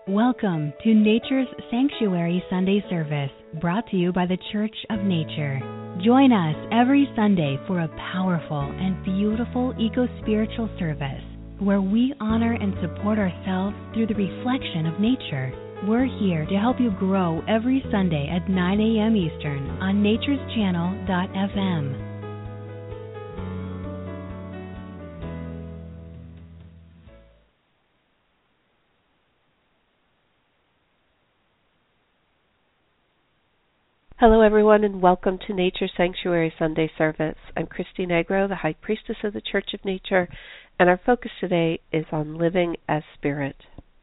Welcome to Nature's Sanctuary Sunday Service, brought to you by the Church of Nature. Join us every Sunday for a powerful and beautiful eco-spiritual service where we honor and support ourselves through the reflection of nature. We're here to help you grow every Sunday at 9 a.m. Eastern on natureschannel.fm. Hello, everyone, and welcome to Nature Sanctuary Sunday Service. I'm Christy Negro, the High Priestess of the Church of Nature, and our focus today is on living as spirit.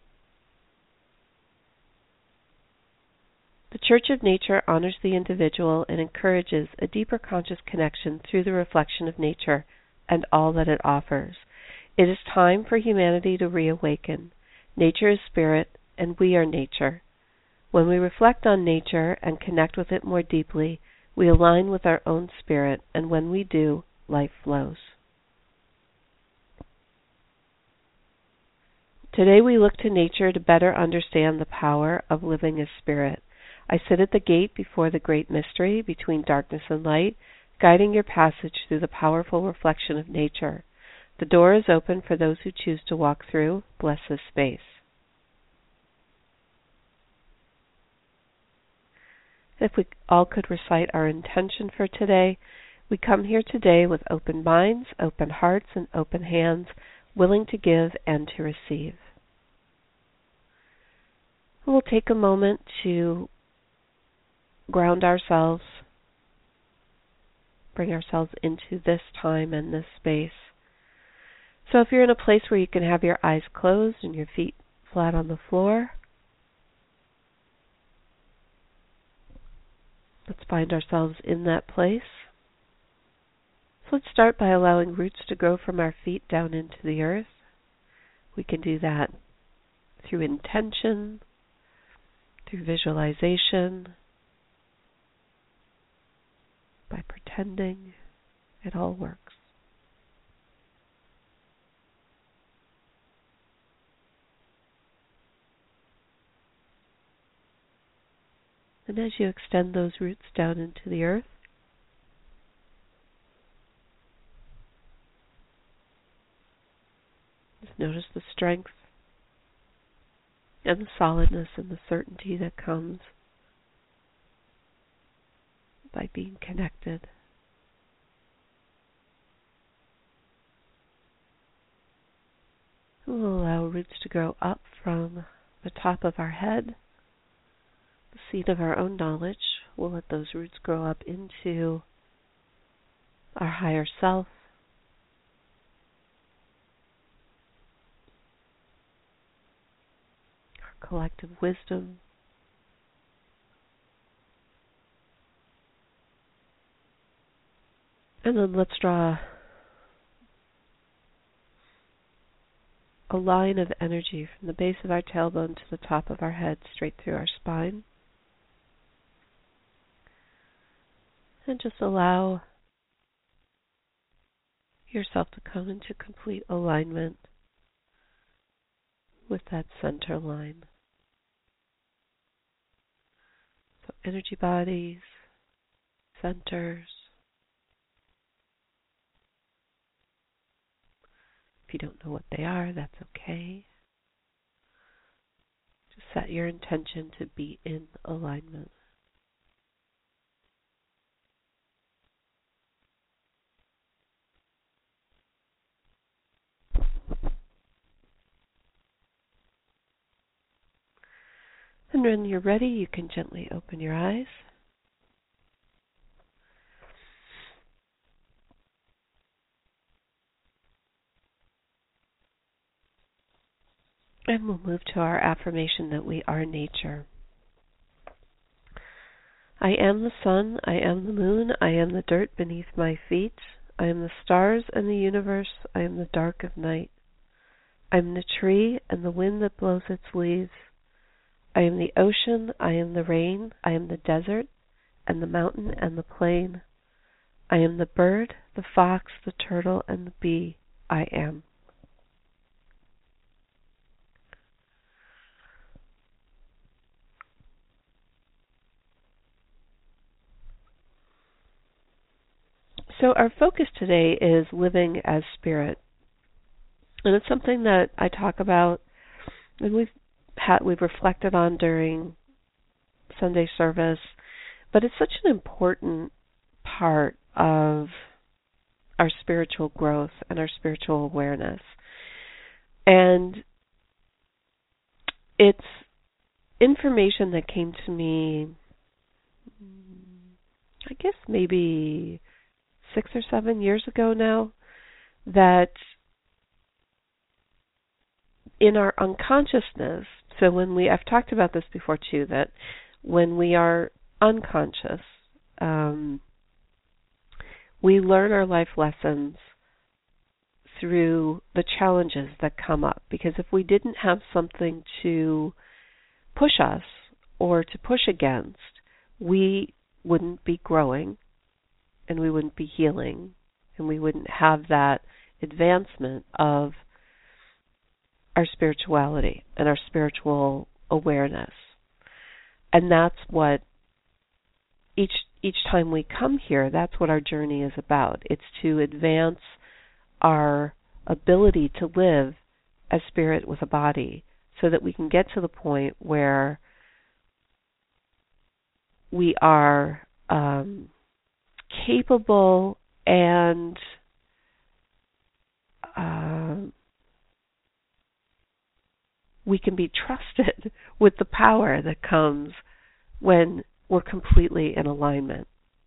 The Church of Nature honors the individual and encourages a deeper conscious connection through the reflection of nature and all that it offers. It is time for humanity to reawaken. Nature is spirit, and we are nature. When we reflect on nature and connect with it more deeply, we align with our own spirit, and when we do, life flows. Today we look to nature to better understand the power of living as spirit. I sit at the gate before the great mystery between darkness and light, guiding your passage through the powerful reflection of nature. The door is open for those who choose to walk through. Bless this space. If we all could recite our intention for today, we come here today with open minds, open hearts, and open hands, willing to give and to receive. We'll take a moment to ground ourselves, bring ourselves into this time and this space. So if you're in a place where you can have your eyes closed and your feet flat on the floor, let's find ourselves in that place. So let's start by allowing roots to grow from our feet down into the earth. We can do that through intention, through visualization, by pretending. It all works. And as you extend those roots down into the earth, just notice the strength and the solidness and the certainty that comes by being connected. We'll allow roots to grow up from the top of our head, the seed of our own knowledge. We'll let those roots grow up into our higher self, our collective wisdom, and then let's draw a line of energy from the base of our tailbone to the top of our head, straight through our spine. And just allow yourself to come into complete alignment with that center line. So energy bodies, centers. If you don't know what they are, that's okay. Just set your intention to be in alignment. And when you're ready, you can gently open your eyes. And we'll move to our affirmation that we are nature. I am the sun, I am the moon, I am the dirt beneath my feet. I am the stars and the universe, I am the dark of night. I am the tree and the wind that blows its leaves. I am the ocean, I am the rain, I am the desert, and the mountain and the plain. I am the bird, the fox, the turtle, and the bee. I am. So our focus today is living as spirit. And it's something that I talk about and we've reflected on during Sunday service, but it's such an important part of our spiritual growth and our spiritual awareness. And it's information that came to me, I guess maybe 6 or 7 years ago now, that in our unconsciousness, so I've talked about this before too, that when we are unconscious, we learn our life lessons through the challenges that come up. Because if we didn't have something to push us or to push against, we wouldn't be growing and we wouldn't be healing and we wouldn't have that advancement of our spirituality and our spiritual awareness. And that's what each time we come here, that's what our journey is about. It's to advance our ability to live as spirit with a body so that we can get to the point where we are capable and we can be trusted with the power that comes when we're completely in alignment.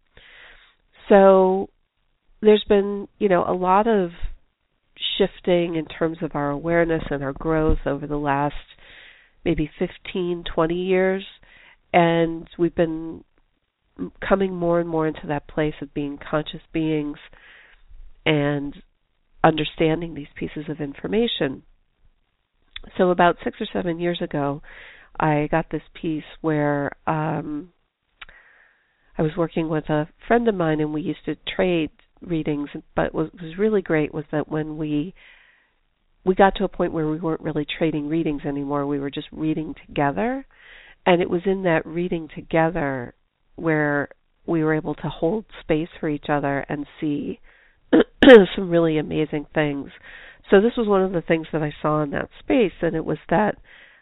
So there's been, a lot of shifting in terms of our awareness and our growth over the last maybe 15, 20 years, and we've been coming more and more into that place of being conscious beings and understanding these pieces of information. So about 6 or 7 years ago, I got this piece where I was working with a friend of mine and we used to trade readings, but what was really great was that when we got to a point where we weren't really trading readings anymore, we were just reading together, and it was in that reading together where we were able to hold space for each other and see some really amazing things. So this was one of the things that I saw in that space, and it was that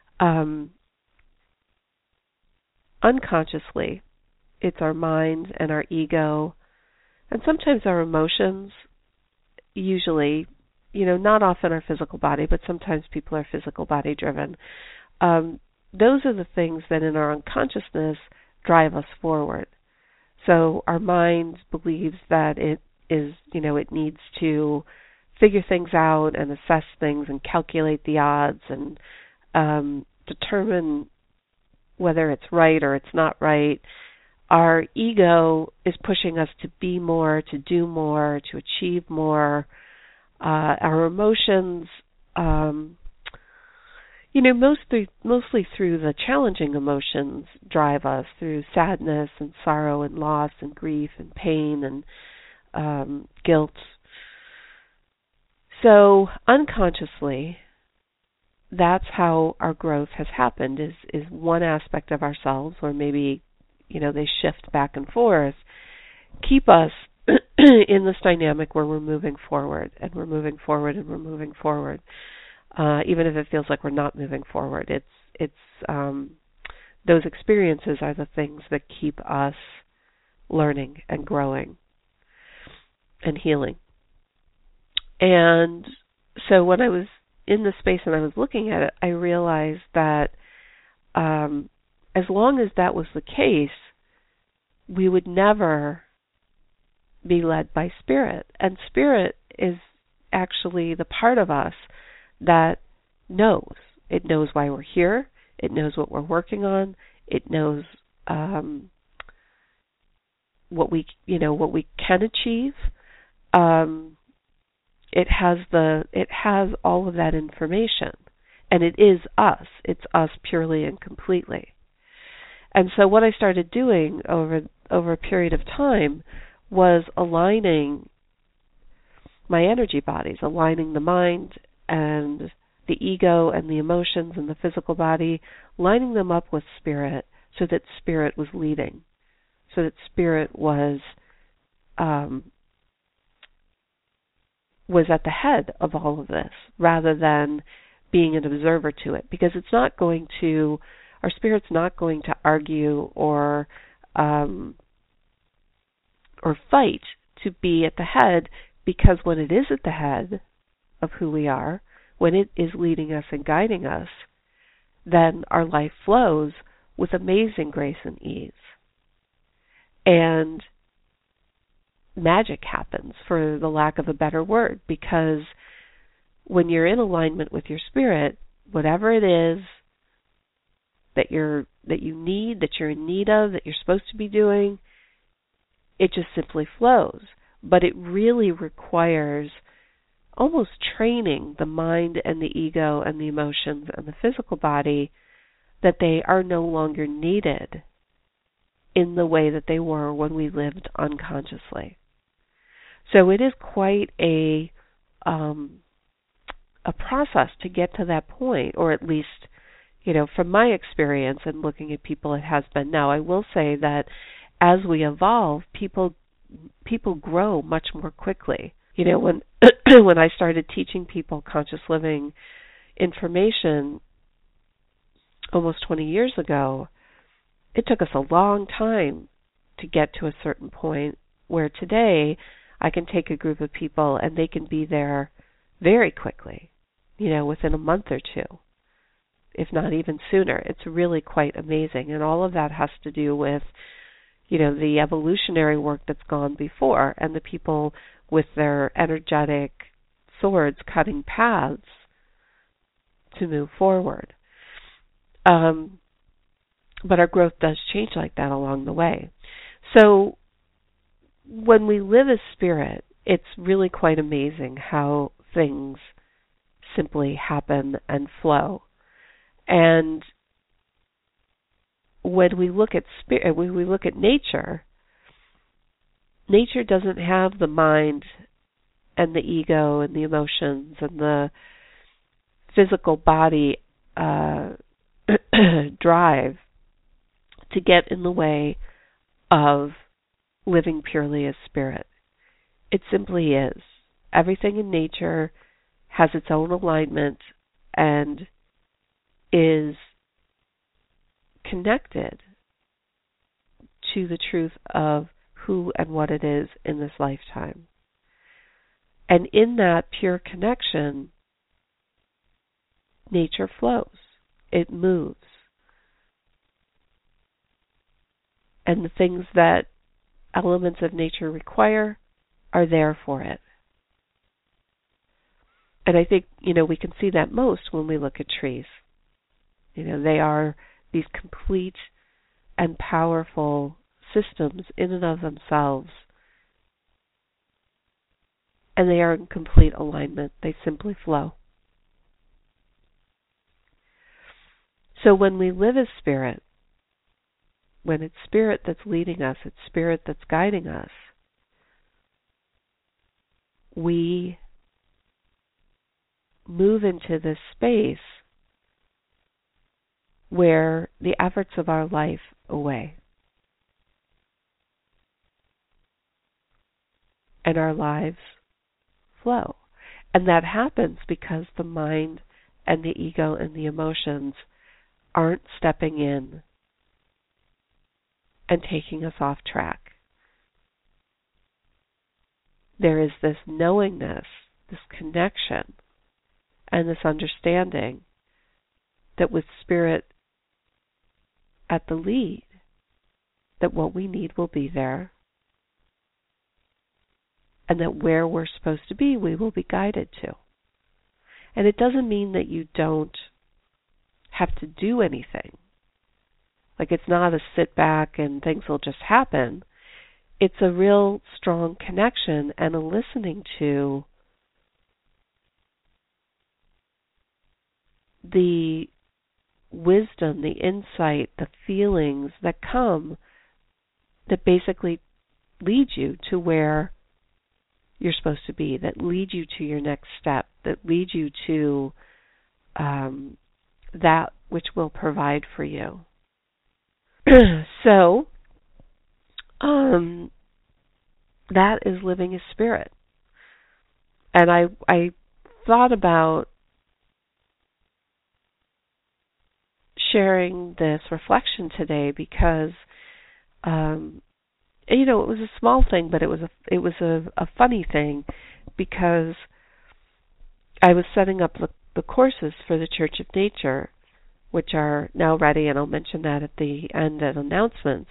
unconsciously, it's our mind and our ego, and sometimes our emotions, usually, not often our physical body, but sometimes people are physical body driven. Those are the things that in our unconsciousness drive us forward. So our mind believes that it is, it needs to figure things out and assess things and calculate the odds and determine whether it's right or it's not right. Our ego is pushing us to be more, to do more, to achieve more. Our emotions, mostly through the challenging emotions, drive us through sadness and sorrow and loss and grief and pain and guilt. So unconsciously, that's how our growth has happened, is one aspect of ourselves, or maybe, they shift back and forth, keep us in this dynamic where we're moving forward, and we're moving forward, and we're moving forward. Even if it feels like we're not moving forward, it's those experiences are the things that keep us learning and growing and healing. And so when I was in the space and I was looking at it, I realized that as long as that was the case, we would never be led by spirit. And spirit is actually the part of us that knows. It knows why we're here. It knows what we're working on. It knows what we can achieve. It has all of that information, and it is us. It's us purely and completely. And so what I started doing over a period of time was aligning my energy bodies, aligning the mind and the ego and the emotions and the physical body, lining them up with spirit so that spirit was leading, so that spirit was was at the head of all of this rather than being an observer to it, because it's not going to, our spirit's not going to argue or fight to be at the head, because when it is at the head of who we are, when it is leading us and guiding us, then our life flows with amazing grace and ease. And magic happens, for the lack of a better word, because when you're in alignment with your spirit, whatever it is that you need, that you're in need of, that you're supposed to be doing, it just simply flows. But it really requires almost training the mind and the ego and the emotions and the physical body that they are no longer needed in the way that they were when we lived unconsciously. So it is quite a process to get to that point, or at least, from my experience and looking at people, it has been. Now, I will say that as we evolve, people grow much more quickly. When when I started teaching people conscious living information almost 20 years ago, it took us a long time to get to a certain point where today I can take a group of people and they can be there very quickly, within a month or two, if not even sooner. It's really quite amazing. And all of that has to do with, the evolutionary work that's gone before and the people with their energetic swords cutting paths to move forward. But our growth does change like that along the way. So when we live as spirit, it's really quite amazing how things simply happen and flow. And when we look at spirit, when we look at nature doesn't have the mind and the ego and the emotions and the physical body drive to get in the way of living purely as spirit. It simply is. Everything in nature has its own alignment and is connected to the truth of who and what it is in this lifetime. And in that pure connection, nature flows. It moves. And the things that elements of nature require are there for it. And I think, we can see that most when we look at trees. They are these complete and powerful systems in and of themselves. And they are in complete alignment. They simply flow. So when we live as spirit, when it's spirit that's leading us, it's spirit that's guiding us, we move into this space where the efforts of our life away. And our lives flow. And that happens because the mind and the ego and the emotions aren't stepping in and taking us off track. There is this knowingness, this connection, and this understanding that with spirit at the lead, that what we need will be there, and that where we're supposed to be, we will be guided to. And it doesn't mean that you don't have to do anything. Like, it's not a sit back and things will just happen. It's a real strong connection and a listening to the wisdom, the insight, the feelings that come that basically lead you to where you're supposed to be, that lead you to your next step, that lead you to that which will provide for you. So, that is living as spirit. And I thought about sharing this reflection today because, it was a small thing, but it was a funny thing because I was setting up the courses for the Church of Nature, which are now ready, and I'll mention that at the end of announcements.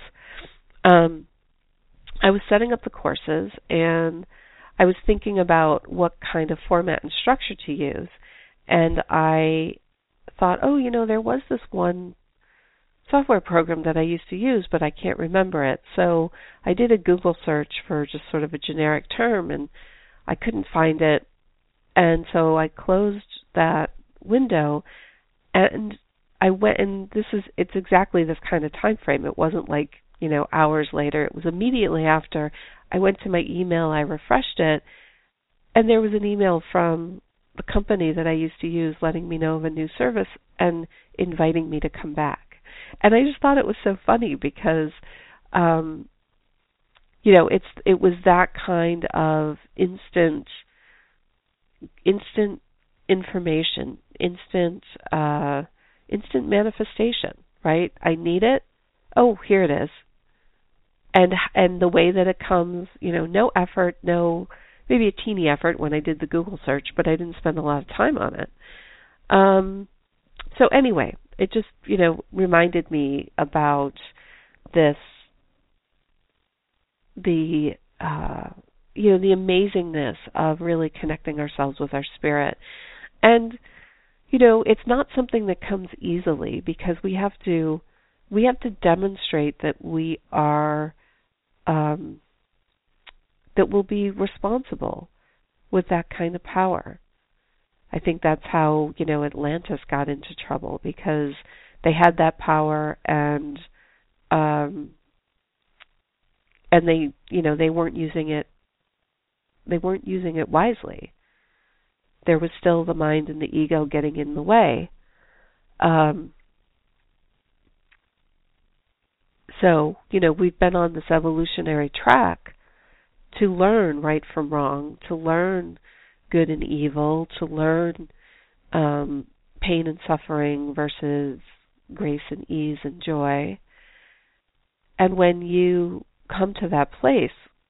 I was setting up the courses, and I was thinking about what kind of format and structure to use. And I thought, there was this one software program that I used to use, but I can't remember it. So I did a Google search for just sort of a generic term, and I couldn't find it. And so I closed that window, and I went, and it's exactly this kind of time frame. It wasn't like, hours later. It was immediately after I went to my email, I refreshed it, and there was an email from the company that I used to use letting me know of a new service and inviting me to come back. And I just thought it was so funny because, it was that kind of instant information, instant manifestation, right? I need it. Oh, here it is. And the way that it comes, no effort, maybe a teeny effort when I did the Google search, but I didn't spend a lot of time on it. So anyway, it just, reminded me about the amazingness of really connecting ourselves with our spirit. And, it's not something that comes easily because we have to demonstrate that we are, that we'll be responsible with that kind of power. I think that's how, Atlantis got into trouble because they had that power and they, they weren't using it. They weren't using it wisely. There was still the mind and the ego getting in the way. So, we've been on this evolutionary track to learn right from wrong, to learn good and evil, to learn pain and suffering versus grace and ease and joy. And when you come to that place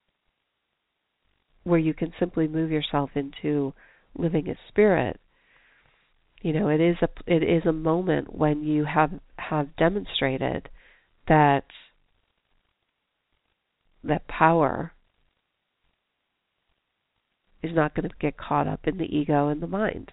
where you can simply move yourself into living as spirit, it is a moment when you have demonstrated that power is not going to get caught up in the ego and the mind.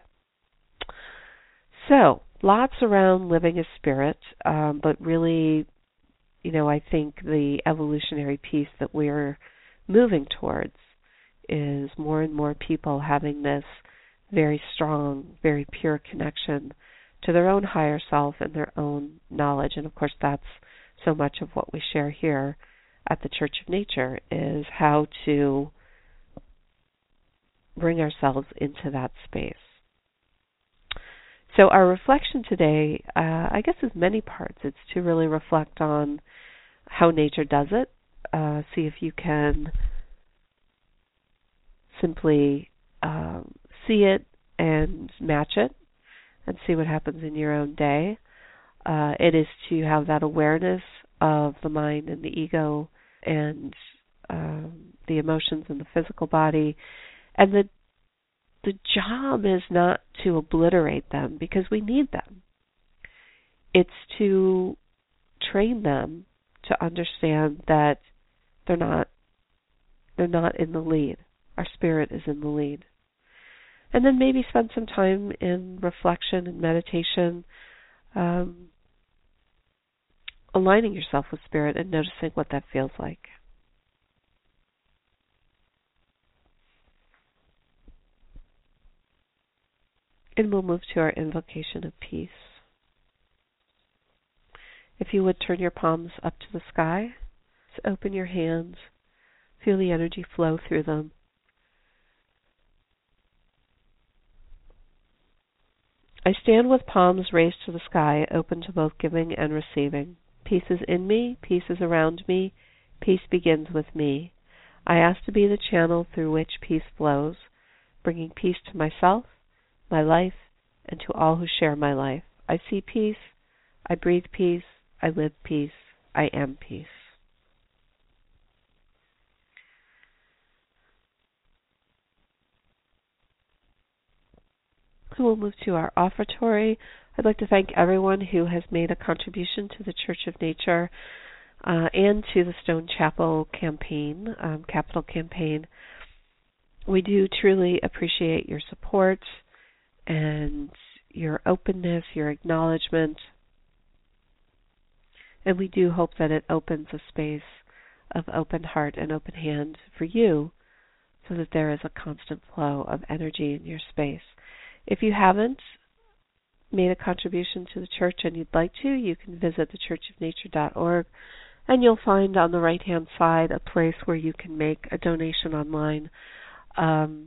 So, lots around living as spirit, but really, I think the evolutionary piece that we're moving towards is more and more people having this very strong, very pure connection to their own higher self and their own knowledge. And of course, that's so much of what we share here at the Church of Nature, is how to bring ourselves into that space. So our reflection today, I guess, is many parts. It's to really reflect on how nature does it, see if you can simply see it and match it and see what happens in your own day. It is to have that awareness of the mind and the ego and the emotions and the physical body. And the job is not to obliterate them because we need them. It's to train them to understand that they're not in the lead. Our spirit is in the lead. And then maybe spend some time in reflection and meditation, aligning yourself with spirit and noticing what that feels like. And we'll move to our invocation of peace. If you would turn your palms up to the sky, just open your hands, feel the energy flow through them. I stand with palms raised to the sky, open to both giving and receiving. Peace is in me, peace is around me, peace begins with me. I ask to be the channel through which peace flows. bringing peace to myself, my life, and to all who share my life. I see peace, I breathe peace, I live peace, I am peace. We'll move to our offertory. I'd like to thank everyone who has made a contribution to the Church of Nature and to the Stone Chapel campaign, capital campaign. We do truly appreciate your support and your openness, your acknowledgement, and we do hope that it opens a space of open heart and open hand for you so that there is a constant flow of energy in your space. If you haven't made a contribution to the church and you'd like to, you can visit thechurchofnature.org, and you'll find on the right-hand side a place where you can make a donation online. And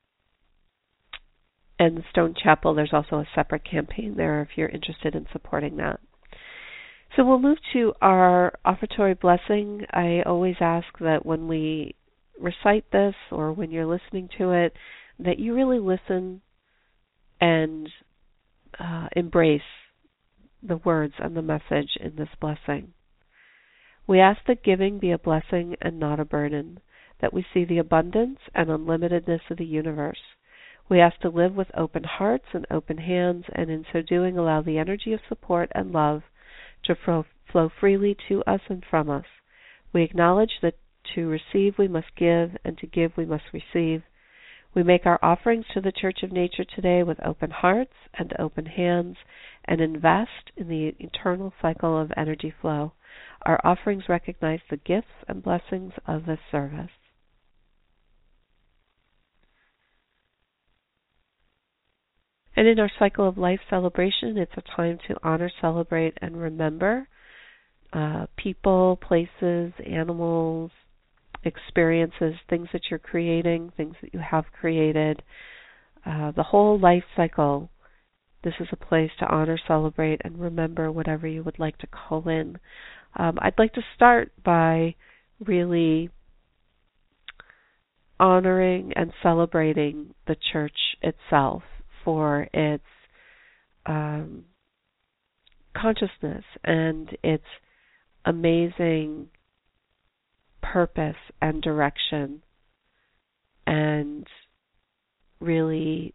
the Stone Chapel, there's also a separate campaign there if you're interested in supporting that. So we'll move to our offertory blessing. I always ask that when we recite this or when you're listening to it, that you really listen and embrace the words and the message in this blessing. We ask that giving be a blessing and not a burden, that we see the abundance and unlimitedness of the universe. We ask to live with open hearts and open hands, and in so doing allow the energy of support and love to flow freely to us and from us. We acknowledge that to receive we must give, and to give we must receive. We make our offerings to the Church of Nature today with open hearts and open hands, and invest in the eternal cycle of energy flow. Our offerings recognize the gifts and blessings of this service. And in our cycle of life celebration, it's a time to honor, celebrate, and remember people, places, animals, experiences, things that you're creating, things that you have created. The whole life cycle, this is a place to honor, celebrate, and remember whatever you would like to call in. I'd like to start by really honoring and celebrating the church itself for its consciousness and its amazing purpose and direction, and really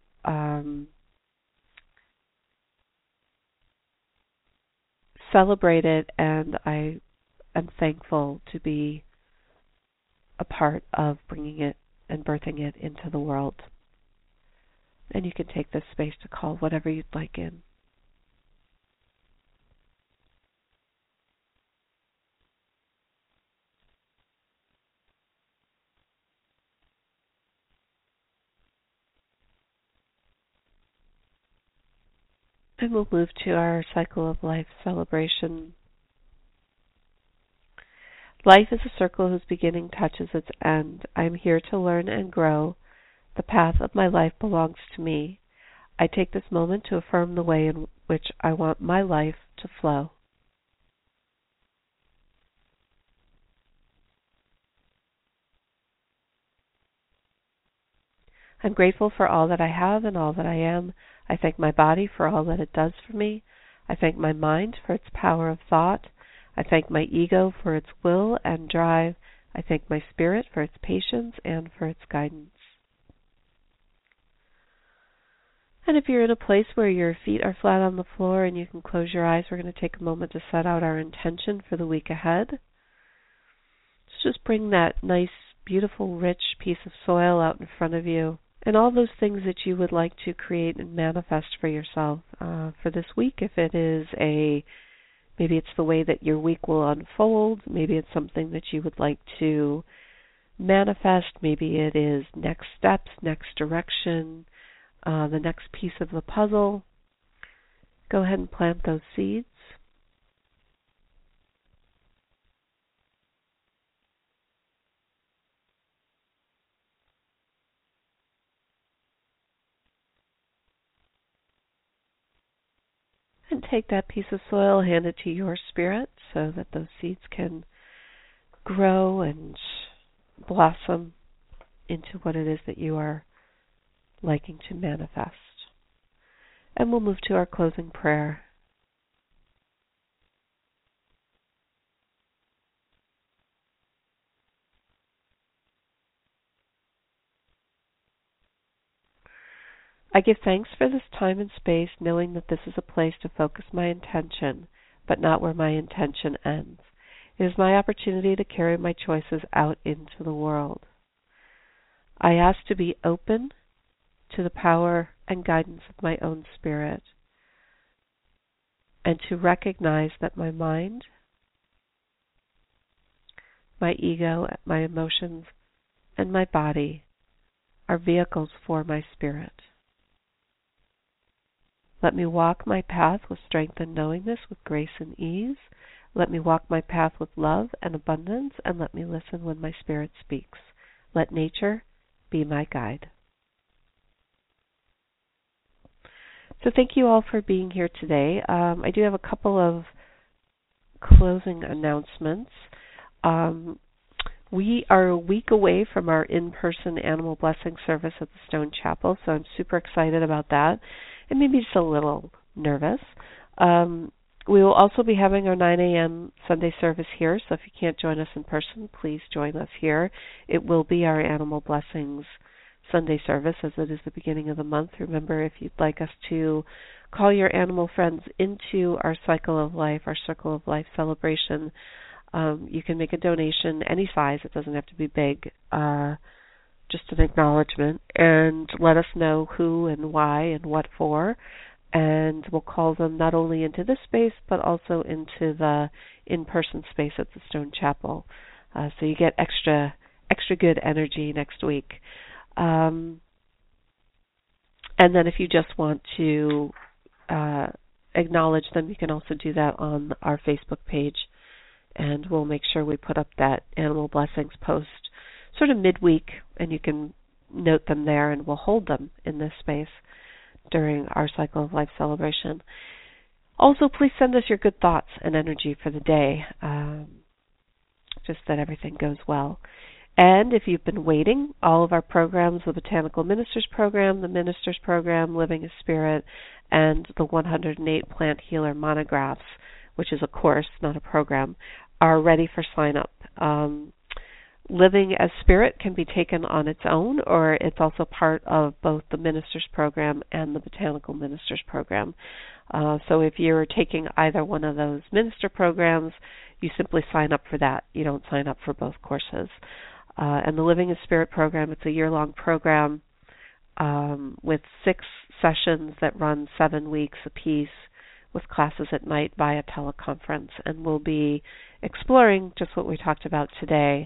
celebrate it, and I am thankful to be a part of bringing it and birthing it into the world. And you can take this space to call whatever you'd like in. And we'll move to our cycle of life celebration. Life is a circle whose beginning touches its end. I am here to learn and grow. The path of my life belongs to me. I take this moment to affirm the way in which I want my life to flow. I'm grateful for all that I have and all that I am. I thank my body for all that it does for me. I thank my mind for its power of thought. I thank my ego for its will and drive. I thank my spirit for its patience and for its guidance. And if you're in a place where your feet are flat on the floor and you can close your eyes, we're going to take a moment to set out our intention for the week ahead. So just bring that nice, beautiful, rich piece of soil out in front of you, and all those things that you would like to create and manifest for yourself for this week. If it is maybe it's the way that your week will unfold, maybe it's something that you would like to manifest, maybe it is next steps, next direction, the next piece of the puzzle. Go ahead and plant those seeds. And take that piece of soil, hand it to your spirit so that those seeds can grow and blossom into what it is that you are liking to manifest. And we'll move to our closing prayer. I give thanks for this time and space, knowing that this is a place to focus my intention, but not where my intention ends. It is my opportunity to carry my choices out into the world. I ask to be open to the power and guidance of my own spirit, and to recognize that my mind, my ego, my emotions, and my body are vehicles for my spirit. Let me walk my path with strength and knowingness, with grace and ease. Let me walk my path with love and abundance, and let me listen when my spirit speaks. Let nature be my guide. So thank you all for being here today. I do have a couple of closing announcements. We are a week away from our in-person Animal Blessing service at the Stone Chapel, so I'm super excited about that, and maybe just a little nervous. We will also be having our 9 a.m. Sunday service here, so if you can't join us in person, please join us here. It will be our Animal Blessings Sunday service, as it is the beginning of the month. Remember, if you'd like us to call your animal friends into our Cycle of Life, our Circle of Life celebration, you can make a donation, any size. It doesn't have to be big, just an acknowledgement, and let us know who and why and what for, and we'll call them not only into this space, but also into the in-person space at the Stone Chapel. So you get extra good energy next week. And then if you just want to acknowledge them, you can also do that on our Facebook page, and we'll make sure we put up that Animal Blessings post sort of midweek, and you can note them there, and we'll hold them in this space during our Cycle of Life celebration. Also, please send us your good thoughts and energy for the day, just that everything goes well. And if you've been waiting, all of our programs, the Botanical Ministers Program, the Ministers Program, Living as Spirit, and the 108 Plant Healer Monographs, which is a course, not a program, are ready for sign-up. Living as Spirit can be taken on its own, or it's also part of both the Ministers Program and the Botanical Ministers Program. So if you're taking either one of those minister programs, you simply sign up for that. You don't sign up for both courses. And the Living as Spirit program, it's a year-long program with 6 sessions that run 7 weeks apiece, with classes at night via teleconference. And we'll be exploring just what we talked about today.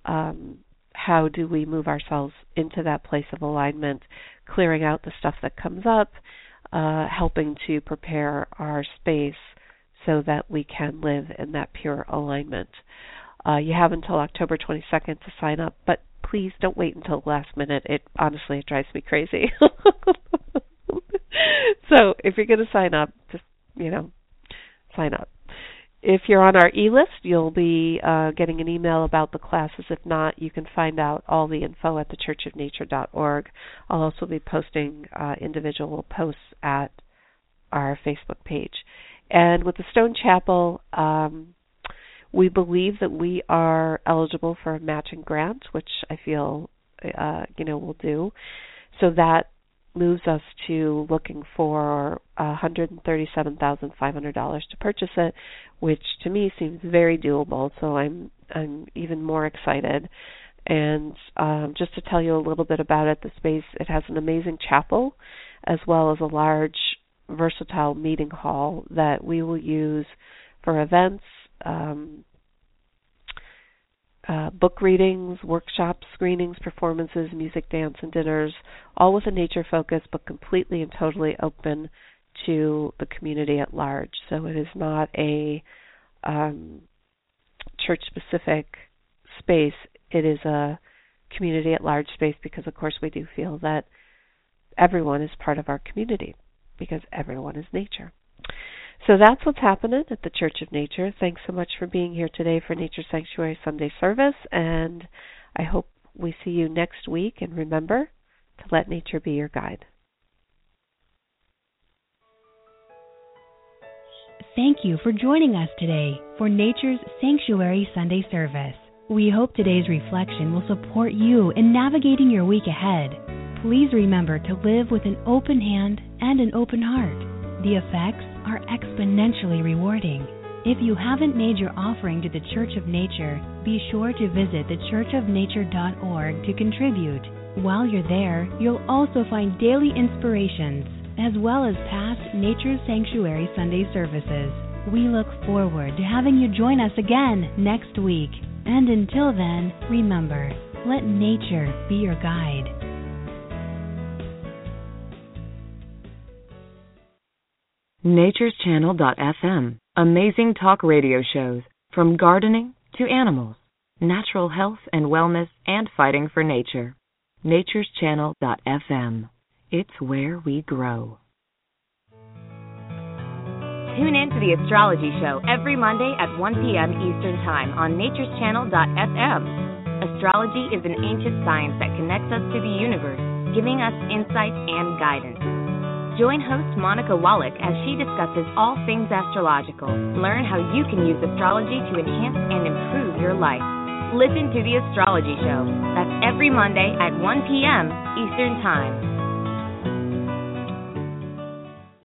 How do we move ourselves into that place of alignment, clearing out the stuff that comes up, helping to prepare our space so that we can live in that pure alignment. You have until October 22nd to sign up, but please don't wait until the last minute. It drives me crazy. So if you're going to sign up, just, sign up. If you're on our e-list, you'll be getting an email about the classes. If not, you can find out all the info at thechurchofnature.org. I'll also be posting individual posts at our Facebook page. And with the Stone Chapel, we believe that we are eligible for a matching grant, which I feel, we'll do. So that moves us to looking for $137,500 to purchase it, which to me seems very doable. So I'm even more excited. And just to tell you a little bit about it, the space, it has an amazing chapel as well as a large, versatile meeting hall that we will use for events, book readings, workshops, screenings, performances, music, dance, and dinners, all with a nature focus, but completely and totally open to the community at large. So it is not a church-specific space. It is a community at large space because, of course, we do feel that everyone is part of our community because everyone is nature. So that's what's happening at the Church of Nature. Thanks so much for being here today for Nature Sanctuary Sunday service, and I hope we see you next week. And remember, to let nature be your guide. Thank you for joining us today for Nature's Sanctuary Sunday service. We hope today's reflection will support you in navigating your week ahead. Please remember to live with an open hand and an open heart. The effects are exponentially rewarding. If you haven't made your offering to the Church of Nature, be sure to visit thechurchofnature.org to contribute. While you're there, you'll also find daily inspirations, as well as past Nature's Sanctuary Sunday services. We look forward to having you join us again next week. And until then, remember, let nature be your guide. Nature'sChannel.fm. Amazing talk radio shows, from gardening to animals, natural health and wellness, and fighting for nature. Nature'sChannel.fm. It's where we grow. Tune in to The Astrology Show every Monday at 1 p.m. Eastern Time on Nature'sChannel.fm. Astrology is an ancient science that connects us to the universe, giving us insight and guidance. Join host Monica Wallach as she discusses all things astrological. Learn how you can use astrology to enhance and improve your life. Listen to The Astrology Show. That's every Monday at 1 p.m. Eastern Time.